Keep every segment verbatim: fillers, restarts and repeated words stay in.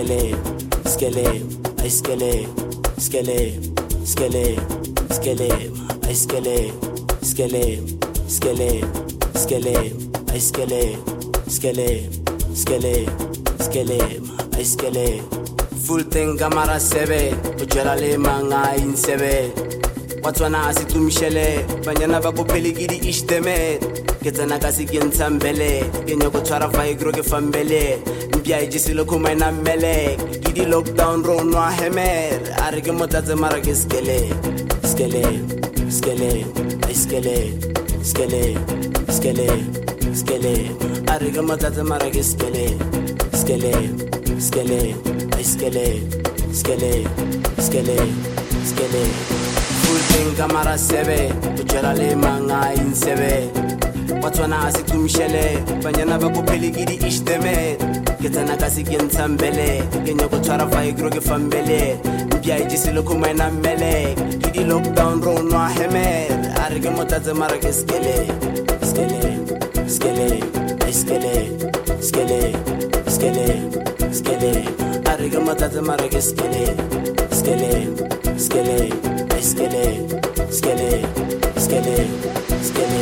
skele, skele, ay skele, skele, skele, skele, ay skele, skele, skele, skele, ay skele, skele, skele, skele, ay skele. Full thing kamara sebe, ujala le manga insebe. Watswana asitumishele, banyana ba kopeli gidi ishteme. Ketsana kasi kentsambele, kenya go tshwara fa igro ke fambele. Mpia ijisilo kuma ina mele, gidi lockdown ro no hemer. Are ke motatse mara ke skele, skele, skele, ay skele, skele, skele, skele. Are ke motatse mara ke skele, skele, skele, ay skele, skele, skele, skele. Full thing kamara sebe, ujala le manga insebe. Watswana asitumishele, banyana ba kopeli gidi ishteme. Ketsana kasi kentsambele, kenya go tshwara fa igro ke fambele. Mpia ijisilo kuma ina mele, gidi lockdown ro no hemer. Are ke motatse mara ke skele, skele, skele, ay skele, skele, skele, skele. Are ke motatse mara ke skele, skele, skele, ay skele, skele, skele, skele.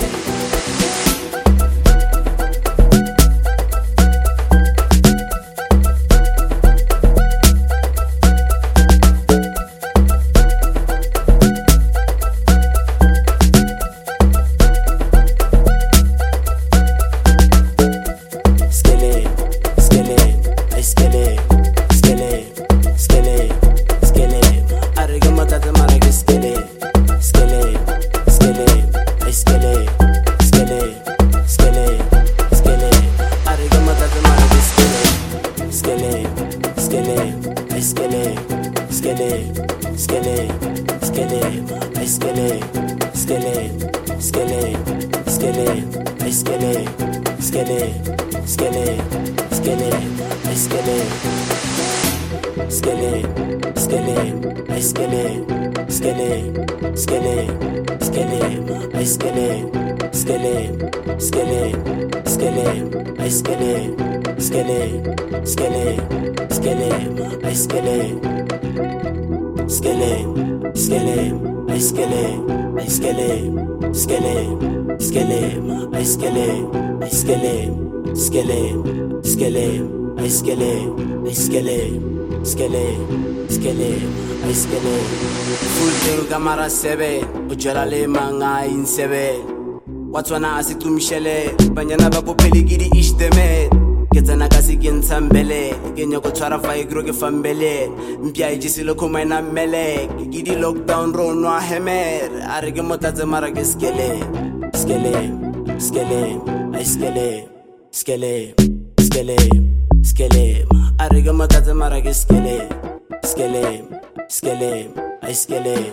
Kamara sebe, ujala le manga insebe. Watswana asitumishele, banyana ba kopeli gidi ishteme. Ketsana kasi kentsambele, kenya go tshwara fa igro ke fambele. Mpia ijisilo kuma ina mele, gidi lockdown ro no hemer. Are ke motatse mara ke skele, skele, skele, ay skele, skele, skele, skele. Are ke motatse mara ke skele, skele, skele, ay skele.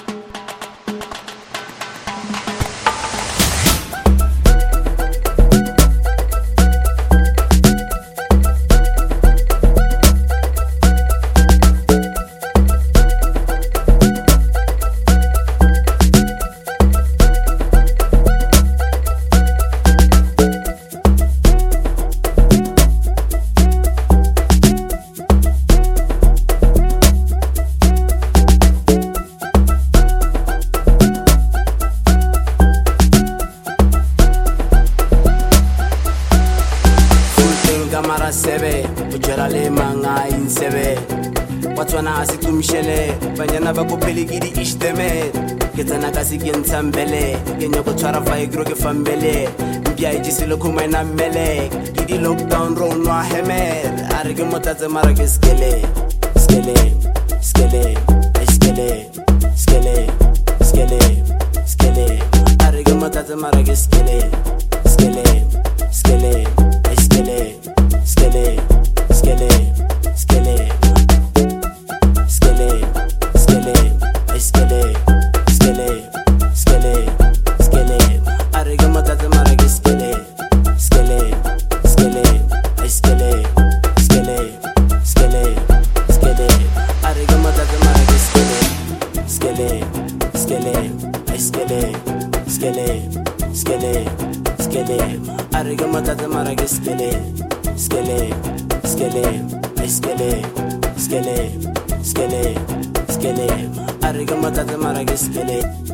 Banyana ba kopeli gidi ishteme. Ketsana kasi kentsambele, kenya go tshwara fa igro ke fambele. Mpia ijisilo kuma ina mele, gidi lockdown ro no hemer. Are ke motatse mara ke skele, skele, skele, ay skele, skele, skele, skele. Are ke motatse mara ke skele, skele, skele, ay skele, skele, skele, skele. Skele, skele, skele, iskele, iskele, iskele, iskele. Ariga matata maraga iskele.